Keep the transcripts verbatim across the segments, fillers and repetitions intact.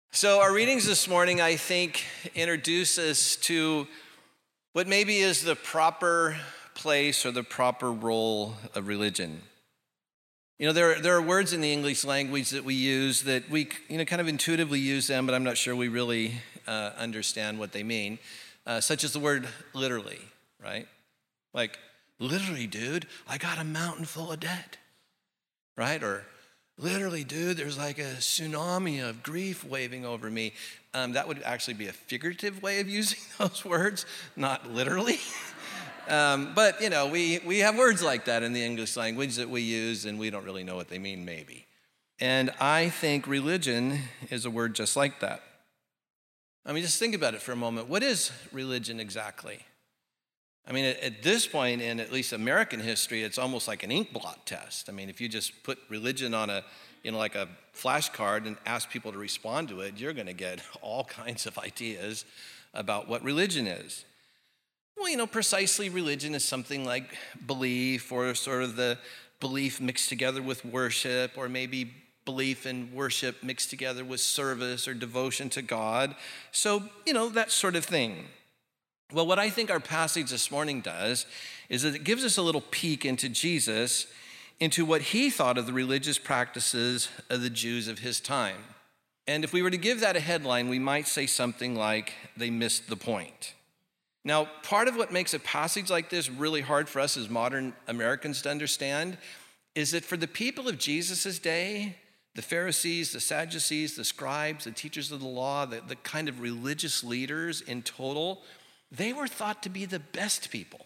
So our readings this morning, I think, introduce us to what maybe is the proper place or the proper role of religion. You know, there, there are words in the English language that we use that we, you know, kind of intuitively use them, but I'm not sure we really uh, understand what they mean, uh, such as the word literally, right? Like, literally, dude, I got a mountain full of debt, right? Or literally, dude, there's like a tsunami of grief waving over me. Um, that would actually be a figurative way of using those words, not literally. um, but, you know, we, we have words like that in the English language that we use, and we don't really know what they mean, maybe. And I think religion is a word just like that. I mean, just think about it for a moment. What is religion exactly? I mean, at, at this point in at least American history, it's almost like an ink blot test. I mean, if you just put religion on a, you know, like a flashcard and ask people to respond to it, you're going to get all kinds of ideas about what religion is. Well, you know, precisely religion is something like belief, or sort of the belief mixed together with worship, or maybe belief and worship mixed together with service or devotion to God. So, you know, that sort of thing. Well, what I think our passage this morning does is that it gives us a little peek into Jesus, into what he thought of the religious practices of the Jews of his time. And if we were to give that a headline, we might say something like, they missed the point. Now, part of what makes a passage like this really hard for us as modern Americans to understand is that for the people of Jesus' day, the Pharisees, the Sadducees, the scribes, the teachers of the law, the, the kind of religious leaders in total, they were thought to be the best people.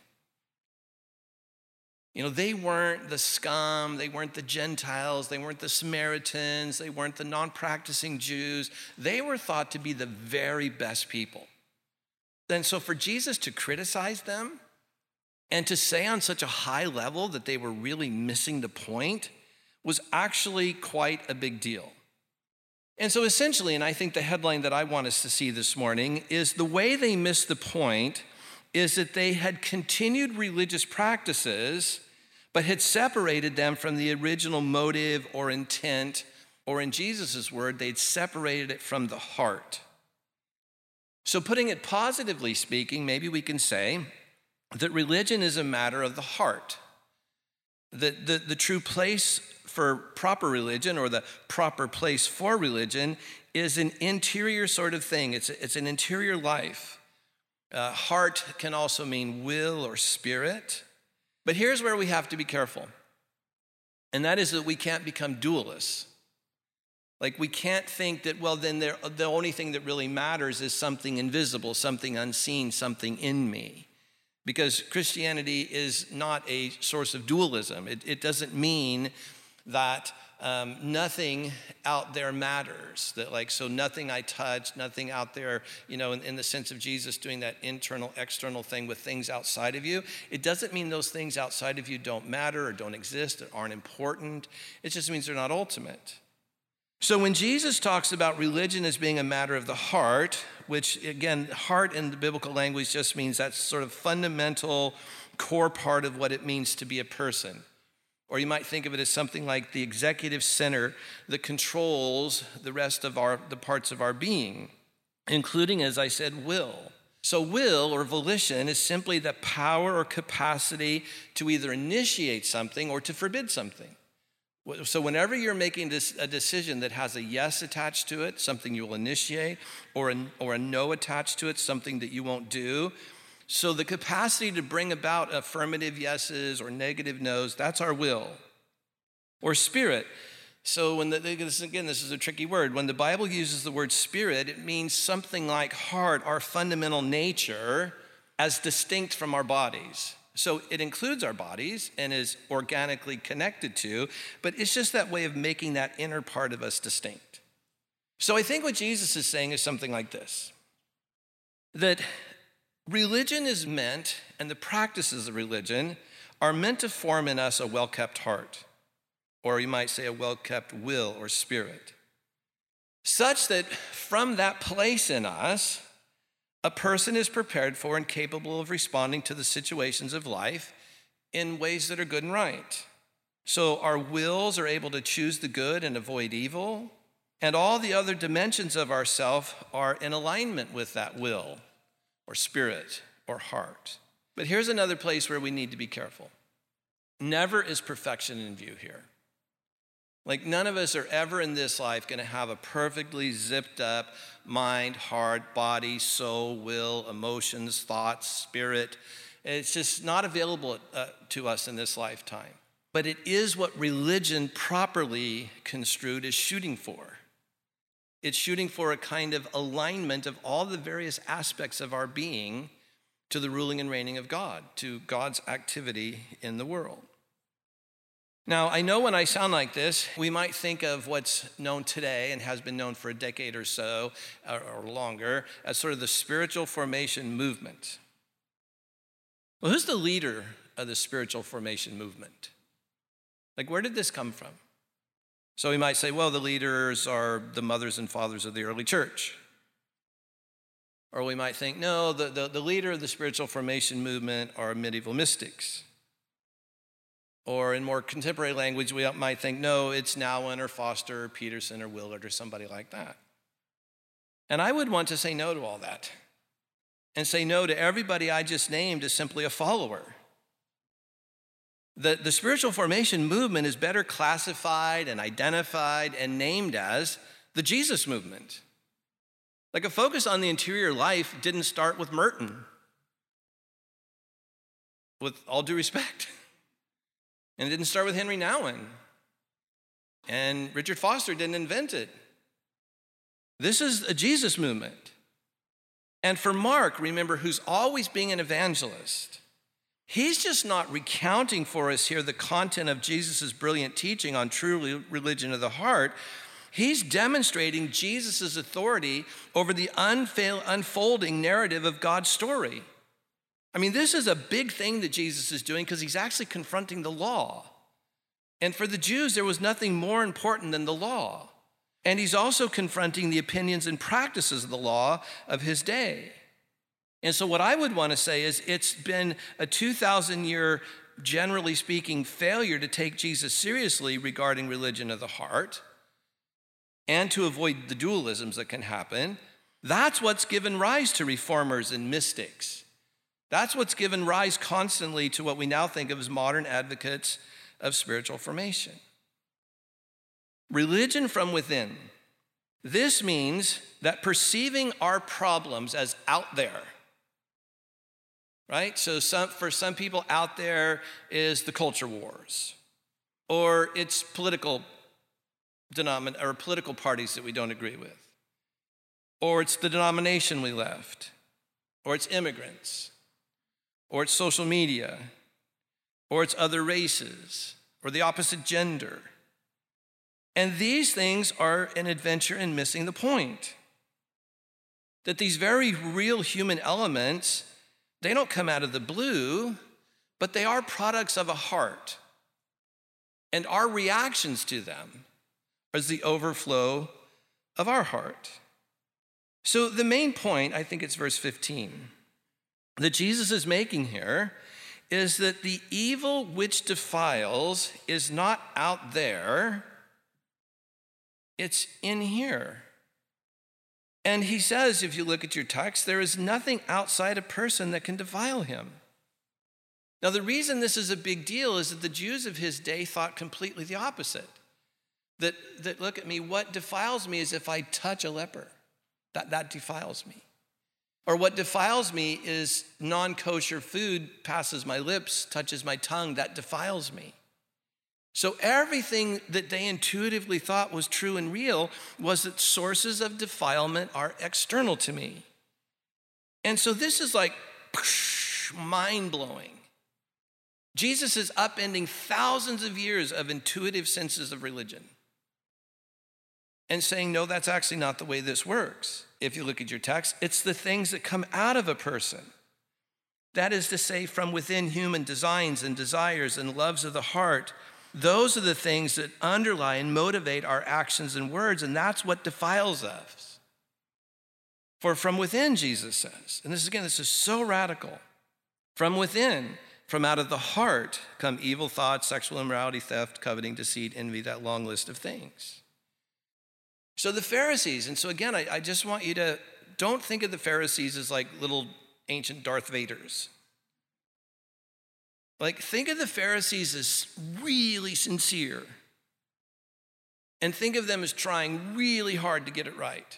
You know, they weren't the scum, they weren't the Gentiles, they weren't the Samaritans, they weren't the non-practicing Jews. They were thought to be the very best people. And so for Jesus to criticize them and to say on such a high level that they were really missing the point was actually quite a big deal. And so essentially, and I think the headline that I want us to see this morning is the way they missed the point is that they had continued religious practices, but had separated them from the original motive or intent, or in Jesus' word, they'd separated it from the heart. So putting it positively speaking, maybe we can say that religion is a matter of the heart. That the, the true place for proper religion, or the proper place for religion, is an interior sort of thing. It's, it's an interior life. Uh, heart can also mean will or spirit. But here's where we have to be careful. And that is that we can't become dualists. Like, we can't think that, well, then the only thing that really matters is something invisible, something unseen, something in me. Because Christianity is not a source of dualism. It, it doesn't mean that um, nothing out there matters. That like, so nothing I touch, nothing out there, you know, in, in the sense of Jesus doing that internal, external thing with things outside of you. It doesn't mean those things outside of you don't matter or don't exist or aren't important. It just means they're not ultimate. So when Jesus talks about religion as being a matter of the heart, which again, heart in the biblical language just means that sort of fundamental core part of what it means to be a person. Or you might think of it as something like the executive center that controls the rest of our the parts of our being, including, as I said, will. So will or volition is simply the power or capacity to either initiate something or to forbid something. So whenever you're making this, a decision that has a yes attached to it, something you will initiate, or a, or a no attached to it, something that you won't do. So the capacity to bring about affirmative yeses or negative nos, that's our will. Or spirit. So when the, again, this is a tricky word. When the Bible uses the word spirit, it means something like heart, our fundamental nature, as distinct from our bodies. So it includes our bodies and is organically connected to, but it's just that way of making that inner part of us distinct. So I think what Jesus is saying is something like this, that religion is meant, and the practices of religion are meant to form in us a well-kept heart, or you might say a well-kept will or spirit, such that from that place in us, a person is prepared for and capable of responding to the situations of life in ways that are good and right. So our wills are able to choose the good and avoid evil. And all the other dimensions of ourself are in alignment with that will or spirit or heart. But here's another place where we need to be careful. Never is perfection in view here. Like none of us are ever in this life going to have a perfectly zipped up mind, heart, body, soul, will, emotions, thoughts, spirit. It's just not available uh, to us in this lifetime. But it is what religion properly construed is shooting for. It's shooting for a kind of alignment of all the various aspects of our being to the ruling and reigning of God, to God's activity in the world. Now, I know when I sound like this, we might think of what's known today and has been known for a decade or so, or, or longer, as sort of the spiritual formation movement. Well, who's the leader of the spiritual formation movement? Like, where did this come from? So we might say, well, the leaders are the mothers and fathers of the early church. Or we might think, no, the, the, the leader of the spiritual formation movement are medieval mystics. Or in more contemporary language, we might think, no, it's Nouwen or Foster or Peterson or Willard or somebody like that. And I would want to say no to all that and say no to everybody I just named as simply a follower. The, the spiritual formation movement is better classified and identified and named as the Jesus movement. Like a focus on the interior life didn't start with Merton, with all due respect. And it didn't start with Henry Nouwen. And Richard Foster didn't invent it. This is a Jesus movement. And for Mark, remember, who's always being an evangelist, he's just not recounting for us here the content of Jesus' brilliant teaching on true religion of the heart. He's demonstrating Jesus' authority over the unfail, unfolding narrative of God's story. I mean, this is a big thing that Jesus is doing because he's actually confronting the law. And for the Jews, there was nothing more important than the law. And he's also confronting the opinions and practices of the law of his day. And so what I would want to say is it's been a two thousand year, generally speaking, failure to take Jesus seriously regarding religion of the heart and to avoid the dualisms that can happen. That's what's given rise to reformers and mystics. That's what's given rise constantly to what we now think of as modern advocates of spiritual formation. Religion from within. This means that perceiving our problems as out there, right? So some, for some people, out there is the culture wars, or it's political denomin- or political parties that we don't agree with, or it's the denomination we left, or it's immigrants, or it's social media, or it's other races, or the opposite gender. And these things are an adventure in missing the point. That these very real human elements, they don't come out of the blue, but they are products of a heart. And our reactions to them is the overflow of our heart. So the main point, I think it's verse fifteen, that Jesus is making here is that the evil which defiles is not out there, it's in here. And he says, if you look at your text, there is nothing outside a person that can defile him. Now, the reason this is a big deal is that the Jews of his day thought completely the opposite. That, that look at me, what defiles me is if I touch a leper. That, that defiles me. Or what defiles me is non-kosher food passes my lips, touches my tongue, that defiles me. So everything that they intuitively thought was true and real was that sources of defilement are external to me. And so this is like mind-blowing. Jesus is upending thousands of years of intuitive senses of religion and saying, no, that's actually not the way this works. If you look at your text, it's the things that come out of a person. That is to say, from within human designs and desires and loves of the heart. Those are the things that underlie and motivate our actions and words, and that's what defiles us. For from within, Jesus says, and this again, this is so radical. From within, from out of the heart, come evil thoughts, sexual immorality, theft, coveting, deceit, envy, that long list of things. So the Pharisees, and so again, I, I just want you to, don't think of the Pharisees as like little ancient Darth Vaders. Like, think of the Pharisees as really sincere. And think of them as trying really hard to get it right.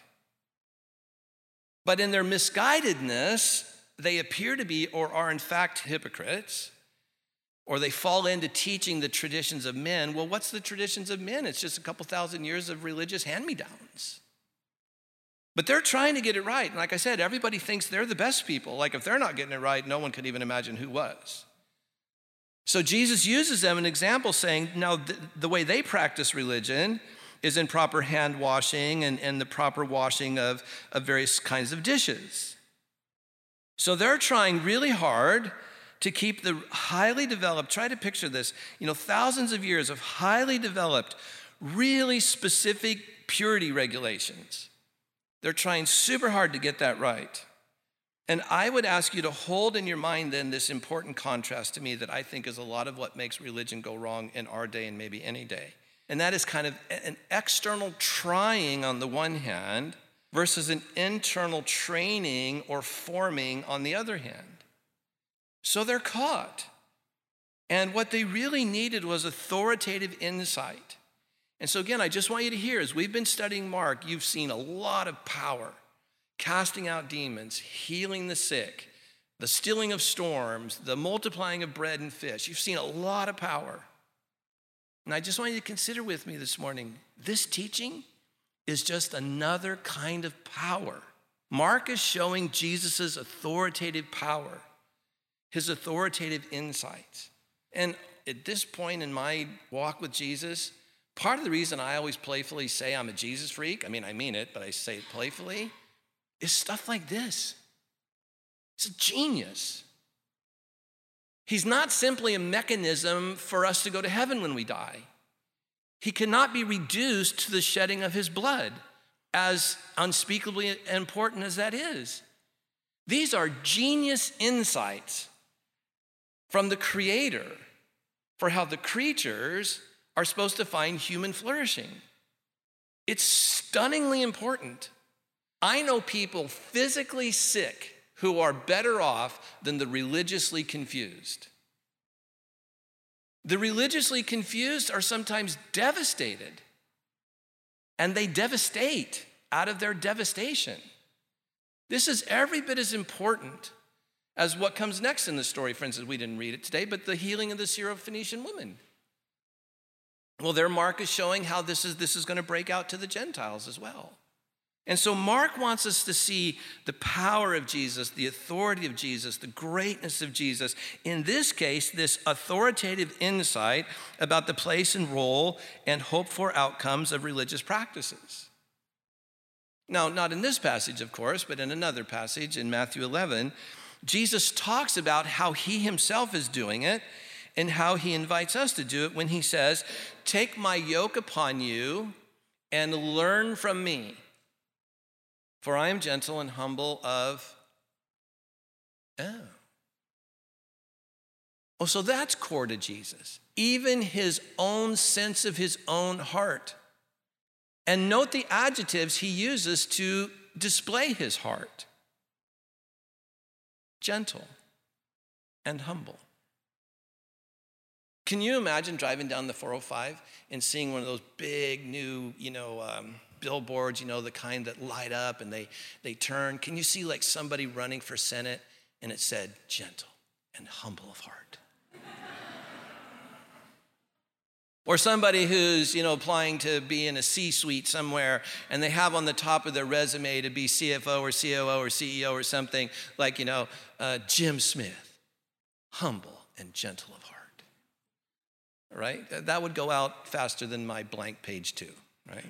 But in their misguidedness, they appear to be or are in fact hypocrites, or they fall into teaching the traditions of men. Well, what's the traditions of men? It's just a couple thousand years of religious hand-me-downs. But they're trying to get it right. And like I said, everybody thinks they're the best people. Like if they're not getting it right, no one could even imagine who was. So Jesus uses them an example saying, now the, the way they practice religion is in proper hand washing and, and the proper washing of, of various kinds of dishes. So they're trying really hard to keep the highly developed, try to picture this, you know, thousands of years of highly developed, really specific purity regulations. They're trying super hard to get that right. And I would ask you to hold in your mind then this important contrast to me that I think is a lot of what makes religion go wrong in our day and maybe any day. And that is kind of an external trying on the one hand versus an internal training or forming on the other hand. So they're caught. And what they really needed was authoritative insight. And so again, I just want you to hear, as we've been studying Mark, you've seen a lot of power. Casting out demons, healing the sick, the stilling of storms, the multiplying of bread and fish. You've seen a lot of power. And I just want you to consider with me this morning, this teaching is just another kind of power. Mark is showing Jesus' authoritative power, his authoritative insights. And at this point in my walk with Jesus, part of the reason I always playfully say I'm a Jesus freak, I mean, I mean it, but I say it playfully, is stuff like this. He's a genius. He's not simply a mechanism for us to go to heaven when we die. He cannot be reduced to the shedding of his blood, as unspeakably important as that is. These are genius insights from the Creator for how the creatures are supposed to find human flourishing. It's stunningly important. I know people physically sick who are better off than the religiously confused. The religiously confused are sometimes devastated, and they devastate out of their devastation. This is every bit as important as what comes next in the story. For instance, we didn't read it today, but the healing of the Syrophoenician woman. Well, there Mark is showing how this is, this is going to break out to the Gentiles as well. And so Mark wants us to see the power of Jesus, the authority of Jesus, the greatness of Jesus. In this case, this authoritative insight about the place and role and hoped for outcomes of religious practices. Now, not in this passage, of course, but in another passage in Matthew eleven, Jesus talks about how he himself is doing it and how he invites us to do it when he says, "Take my yoke upon you and learn from me. For I am gentle and humble of," oh. Oh, so that's core to Jesus. Even his own sense of his own heart. And note the adjectives he uses to display his heart. Gentle and humble. Can you imagine driving down the four oh five and seeing one of those big new, you know, um, billboards, you know, the kind that light up and they, they turn? Can you see like somebody running for Senate and it said, gentle and humble of heart? Or somebody who's, you know, applying to be in a C-suite somewhere and they have on the top of their resume to be C F O or C O O or C E O or something like, you know, uh, Jim Smith, humble and gentle of heart, right? That would go out faster than my blank page two, right?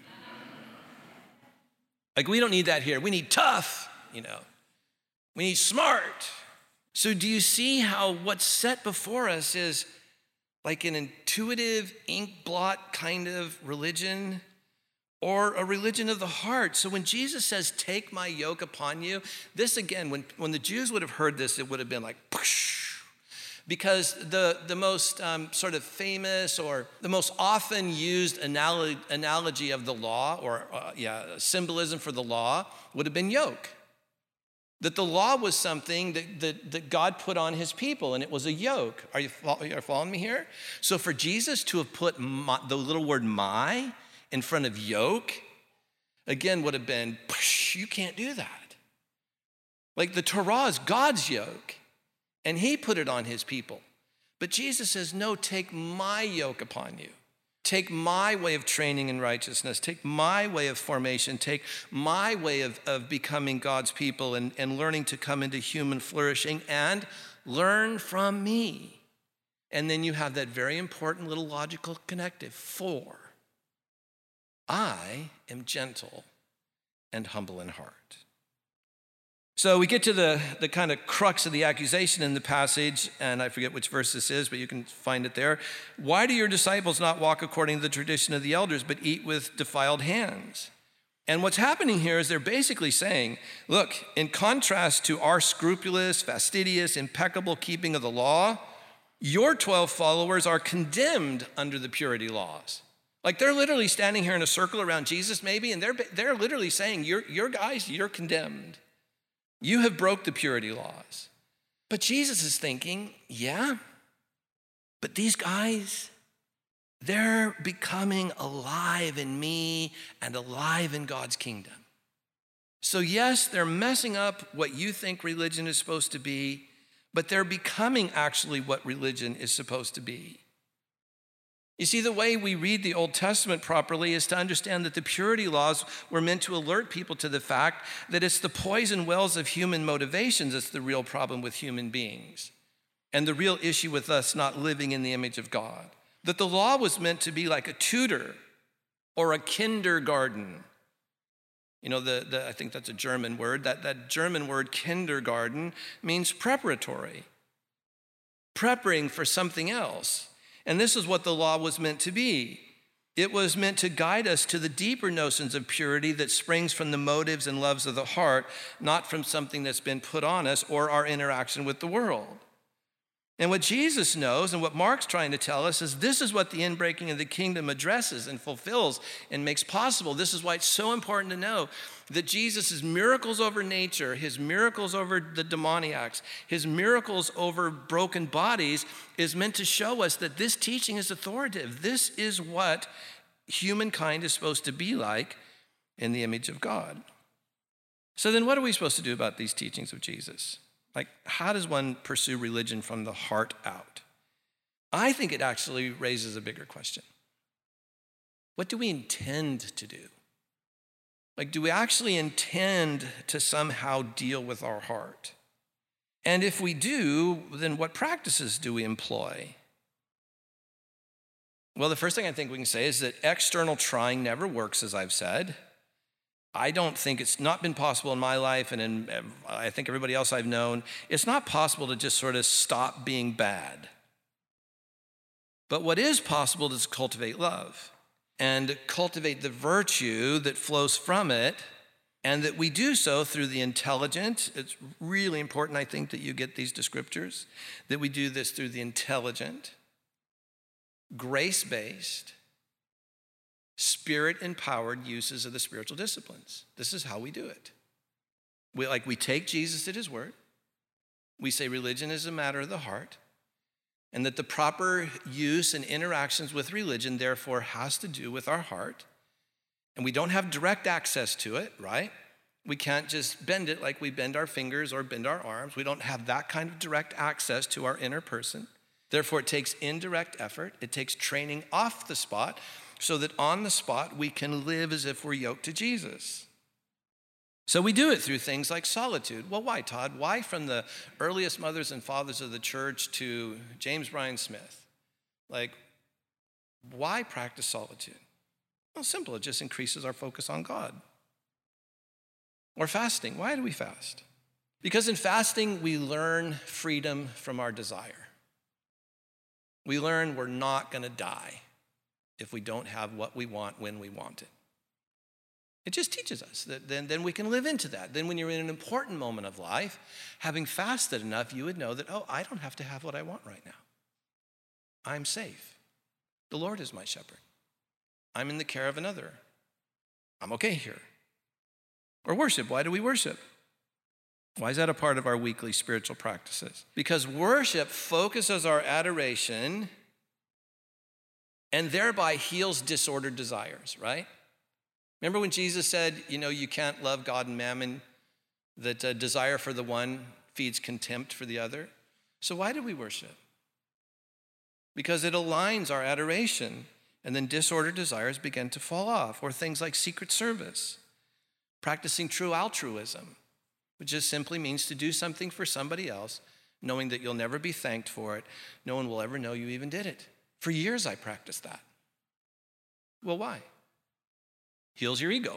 Like, we don't need that here. We need tough, you know. We need smart. So do you see how what's set before us is like an intuitive ink blot kind of religion or a religion of the heart? So when Jesus says, "Take my yoke upon you," this again, when, when the Jews would have heard this, it would have been like, "Poosh." Because the, the most um, sort of famous or the most often used analogy, analogy of the law, or uh, yeah, symbolism for the law, would have been yoke. That the law was something that, that, that God put on his people, and it was a yoke. Are you, are you following me here? So for Jesus to have put my, the little word my in front of yoke, again, would have been, you can't do that. Like the Torah is God's yoke, and he put it on his people. But Jesus says, no, take my yoke upon you. Take my way of training in righteousness. Take my way of formation. Take my way of, of becoming God's people and, and learning to come into human flourishing, and learn from me. And then you have that very important little logical connective. For I am gentle and humble in heart. So we get to the, the kind of crux of the accusation in the passage, and I forget which verse this is, but you can find it there. Why do your disciples not walk according to the tradition of the elders, but eat with defiled hands? And what's happening here is they're basically saying, look, in contrast to our scrupulous, fastidious, impeccable keeping of the law, your twelve followers are condemned under the purity laws. Like they're literally standing here in a circle around Jesus maybe, and they're, they're literally saying, you're, you're guys, you're condemned. You have broke the purity laws. But Jesus is thinking, yeah, but these guys, they're becoming alive in me and alive in God's kingdom. So yes, they're messing up what you think religion is supposed to be, but they're becoming actually what religion is supposed to be. You see, the way we read the Old Testament properly is to understand that the purity laws were meant to alert people to the fact that it's the poison wells of human motivations that's the real problem with human beings, and the real issue with us not living in the image of God. That the law was meant to be like a tutor or a kindergarten. You know, the, the I think that's a German word. That, that German word kindergarten means preparatory, preparing for something else. And this is what the law was meant to be. It was meant to guide us to the deeper notions of purity that springs from the motives and loves of the heart, not from something that's been put on us or our interaction with the world. And what Jesus knows and what Mark's trying to tell us is this is what the inbreaking of the kingdom addresses and fulfills and makes possible. This is why it's so important to know that Jesus' miracles over nature, his miracles over the demoniacs, his miracles over broken bodies is meant to show us that this teaching is authoritative. This is what humankind is supposed to be like in the image of God. So then what are we supposed to do about these teachings of Jesus? Like, how does one pursue religion from the heart out? I think it actually raises a bigger question. What do we intend to do? Like, do we actually intend to somehow deal with our heart? And if we do, then what practices do we employ? Well, the first thing I think we can say is that external trying never works, as I've said. I don't think it's not been possible in my life, and in I think everybody else I've known, it's not possible to just sort of stop being bad. But what is possible is cultivate love and cultivate the virtue that flows from it, and that we do so through the intelligent. It's really important, I think, that you get these descriptors, that we do this through the intelligent, grace-based, Spirit-empowered uses of the spiritual disciplines. This is how we do it. We, like we take Jesus at his word. We say religion is a matter of the heart, and that the proper use and interactions with religion, therefore, has to do with our heart. And we don't have direct access to it, right? We can't just bend it like we bend our fingers or bend our arms. We don't have that kind of direct access to our inner person. Therefore, it takes indirect effort. It takes training off the spot, so that on the spot we can live as if we're yoked to Jesus. So we do it through things like solitude. Well, why, Todd? Why from the earliest mothers and fathers of the church to James Bryan Smith? Like, why practice solitude? Well, simple. It just increases our focus on God. Or fasting. Why do we fast? Because in fasting, we learn freedom from our desire. We learn we're not going to die if we don't have what we want when we want it. It just teaches us that then, then we can live into that. Then when you're in an important moment of life, having fasted enough, you would know that, oh, I don't have to have what I want right now. I'm safe. The Lord is my shepherd. I'm in the care of another. I'm okay here. Or worship. Why do we worship? Why is that a part of our weekly spiritual practices? Because worship focuses our adoration and thereby heals disordered desires, right? Remember when Jesus said, you know, you can't love God and mammon, that uh, desire for the one feeds contempt for the other? So why do we worship? Because it aligns our adoration, and then disordered desires begin to fall off, or things like secret service, practicing true altruism, which just simply means to do something for somebody else, knowing that you'll never be thanked for it. No one will ever know you even did it. For years I practiced that. Well, why? Heals your ego.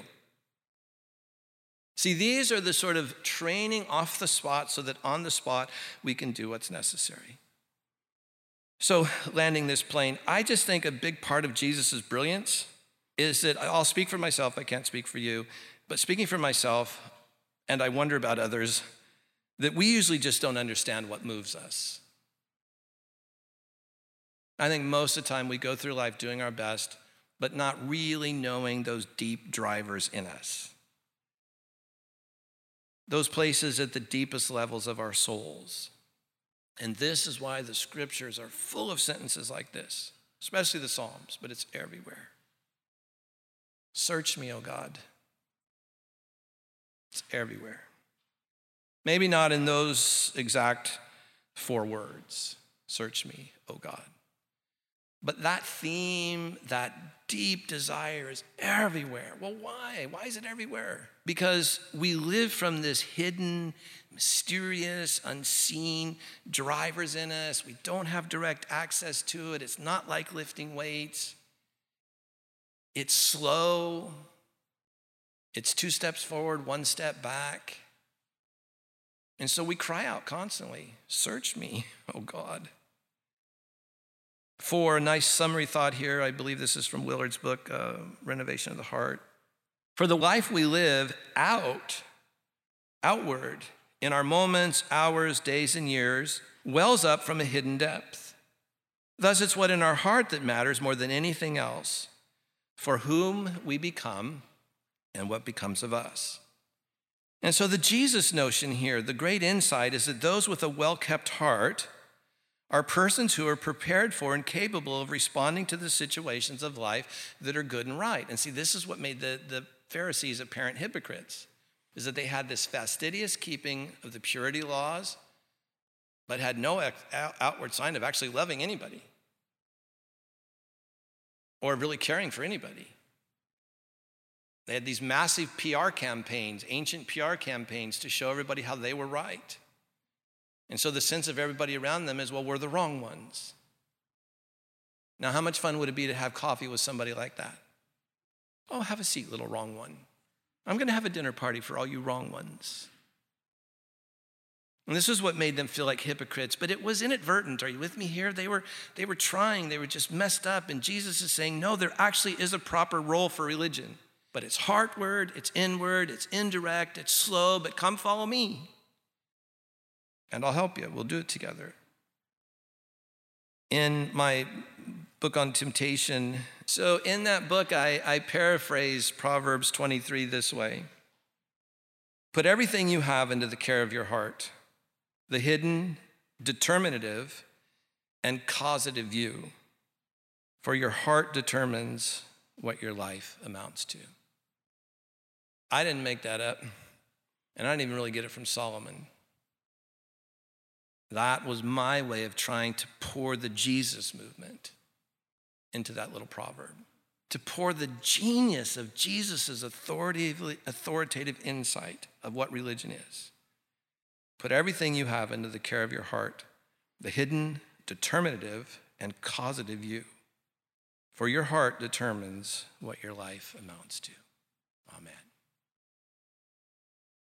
See, these are the sort of training off the spot so that on the spot we can do what's necessary. So landing this plane, I just think a big part of Jesus' brilliance is that I'll speak for myself, I can't speak for you, but speaking for myself, and I wonder about others, that we usually just don't understand what moves us. I think most of the time we go through life doing our best, but not really knowing those deep drivers in us. Those places at the deepest levels of our souls. And this is why the scriptures are full of sentences like this, especially the Psalms, but it's everywhere. Search me, O God. It's everywhere. Maybe not in those exact four words, search me, O God. But that theme, that deep desire is everywhere. Well, why? Why is it everywhere? Because we live from this hidden, mysterious, unseen drivers in us. We don't have direct access to it. It's not like lifting weights. It's slow. It's two steps forward, one step back. And so we cry out constantly, search me, oh God. For a nice summary thought here, I believe this is from Willard's book, uh, Renovation of the Heart. For the life we live out, outward, in our moments, hours, days, and years, wells up from a hidden depth. Thus, it's what in our heart that matters more than anything else, for whom we become and what becomes of us. And so the Jesus notion here, the great insight is that those with a well-kept heart are persons who are prepared for and capable of responding to the situations of life that are good and right. And see, this is what made the, the Pharisees apparent hypocrites, is that they had this fastidious keeping of the purity laws, but had no outward sign of actually loving anybody or really caring for anybody. They had these massive P R campaigns, ancient P R campaigns, to show everybody how they were right. And so the sense of everybody around them is, well, we're the wrong ones. Now, how much fun would it be to have coffee with somebody like that? Oh, have a seat, little wrong one. I'm going to have a dinner party for all you wrong ones. And this is what made them feel like hypocrites, but it was inadvertent. Are you with me here? They were, they were trying, they were just messed up, and Jesus is saying, no, there actually is a proper role for religion, but it's heartward, it's inward, it's indirect, it's slow, but come follow me. And I'll help you. We'll do it together. In my book on temptation, so in that book, I, I paraphrase Proverbs twenty-three this way. Put everything you have into the care of your heart, the hidden, determinative, and causative you, for your heart determines what your life amounts to. I didn't make that up, and I didn't even really get it from Solomon. That was my way of trying to pour the Jesus movement into that little proverb, to pour the genius of Jesus' authoritative, authoritative insight of what religion is. Put everything you have into the care of your heart, the hidden, determinative, and causative you, for your heart determines what your life amounts to. Amen.